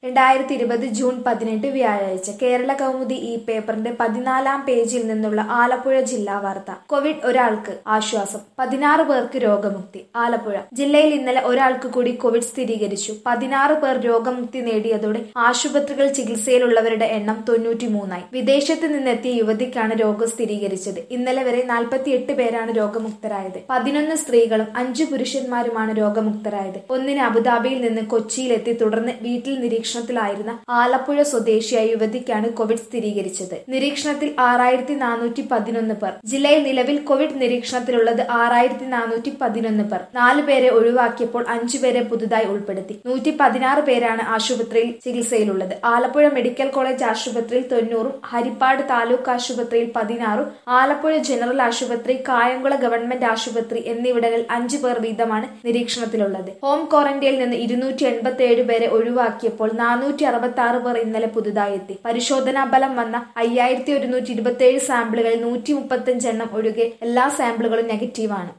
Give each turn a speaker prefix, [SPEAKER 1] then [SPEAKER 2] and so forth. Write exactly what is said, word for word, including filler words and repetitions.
[SPEAKER 1] രണ്ടായിരത്തി ഇരുപത് ജൂൺ പതിനെട്ട് വ്യാഴാഴ്ച കേരള കൗമുദി ഈ പേപ്പറിന്റെ പതിനാലാം പേജിൽ നിന്നുള്ള ആലപ്പുഴ ജില്ലാ വാർത്ത. കോവിഡ് ഒരാൾക്ക് ആശ്വാസം, പതിനാറ് പേർക്ക് രോഗമുക്തി. ആലപ്പുഴ ജില്ലയിൽ ഇന്നലെ ഒരാൾക്ക് കൂടി കോവിഡ് സ്ഥിരീകരിച്ചു. പതിനാറ് പേർ രോഗമുക്തി നേടിയതോടെ ആശുപത്രികൾ ചികിത്സയിലുള്ളവരുടെ എണ്ണം തൊണ്ണൂറ്റിമൂന്നായി. വിദേശത്ത് നിന്നെത്തിയ യുവതിക്കാണ് രോഗം സ്ഥിരീകരിച്ചത്. ഇന്നലെ വരെ നാൽപ്പത്തിയെട്ട് പേരാണ് രോഗമുക്തരായത്. പതിനൊന്ന് സ്ത്രീകളും അഞ്ചു പുരുഷന്മാരുമാണ് രോഗമുക്തരായത്. ഒന്നിന് അബുദാബിയിൽ നിന്ന് കൊച്ചിയിലെത്തി തുടർന്ന് വീട്ടിൽ നിരീക്ഷണം നിരീക്ഷണത്തിലായിരുന്ന ആലപ്പുഴ സ്വദേശിയായ യുവതിക്കാണ് കോവിഡ് സ്ഥിരീകരിച്ചത്. നിരീക്ഷണത്തിൽ ആറായിരത്തി നാനൂറ്റി പതിനൊന്ന് പേർ. ജില്ലയിൽ നിലവിൽ കോവിഡ് നിരീക്ഷണത്തിലുള്ളത് ആറായിരത്തി നാനൂറ്റി പതിനൊന്ന് പേർ. നാലു പേരെ ഒഴിവാക്കിയപ്പോൾ അഞ്ചുപേരെ പുതുതായി ഉൾപ്പെടുത്തി. നൂറ്റി പതിനാറ് പേരാണ് ആശുപത്രിയിൽ ചികിത്സയിലുള്ളത്. ആലപ്പുഴ മെഡിക്കൽ കോളേജ് ആശുപത്രിയിൽ തൊണ്ണൂറും ഹരിപ്പാട് താലൂക്ക് ആശുപത്രിയിൽ പതിനാറും ആലപ്പുഴ ജനറൽ ആശുപത്രി, കായംകുളം ഗവൺമെന്റ് ആശുപത്രി എന്നിവിടങ്ങളിൽ അഞ്ചു പേർ വീതമാണ് നിരീക്ഷണത്തിലുള്ളത്. ഹോം ക്വാറന്റൈനിൽ നിന്ന് ഇരുന്നൂറ്റി എൺപത്തി ഏഴ് പേരെ ഒഴിവാക്കിയപ്പോൾ നാനൂറ്റി അറുപത്തി ആറ് പേർ ഇന്നലെ പുതുതായി എത്തി. പരിശോധനാ ഫലം വന്ന അയ്യായിരത്തി ഒരുന്നൂറ്റി ഇരുപത്തി ഏഴ് സാമ്പിളുകളിൽ നൂറ്റി മുപ്പത്തി അഞ്ച് എണ്ണം ഒഴികെ എല്ലാ സാമ്പിളുകളും നെഗറ്റീവാണ്.